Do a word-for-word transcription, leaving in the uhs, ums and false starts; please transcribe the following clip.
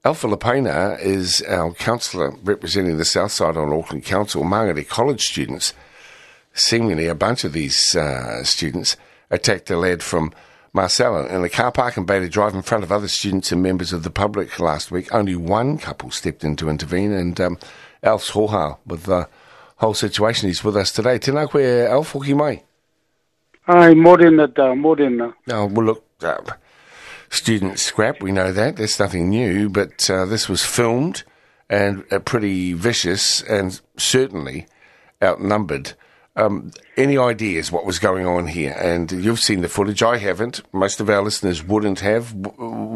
Alpha Lapena is our councillor representing the South Side on Auckland Council. Mangere College students, seemingly a bunch of these uh, students, attacked a lad from Marcella in a car park in Bailey Drive in front of other students and members of the public last week. Only one couple stepped in to intervene, and um, Alf's hoha with the whole situation. He's with us today. Tēnā koe, Alf, hoki mai? Ai, morena tā, morena. Oh, well, look, uh, student scrap, we know that. That's nothing new, but uh, this was filmed and uh, pretty vicious and certainly outnumbered. Um, any ideas what was going on here? And you've seen the footage. I haven't. Most of our listeners wouldn't have.